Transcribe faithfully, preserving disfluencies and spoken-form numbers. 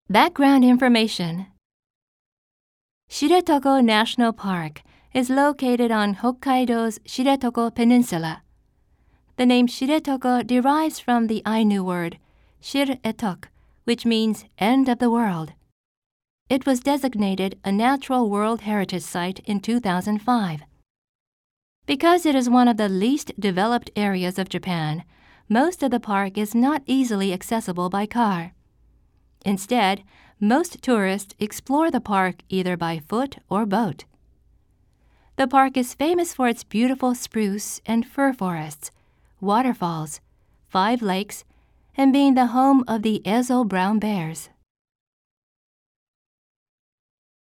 Background information. Shiretoko National Park is located on Hokkaido's Shiretoko Peninsula. The name Shiretoko derives from the Ainu word shir-etok, which means end of the world. It was designated a Natural World Heritage Site in two thousand five. Because it is one of the least developed areas of Japan, most of the park is not easily accessible by car. Instead, most tourists explore the park either by foot or boat. The park is famous for its beautiful spruce and fir forests, waterfalls, five lakes, and being the home of the Ezo brown bears.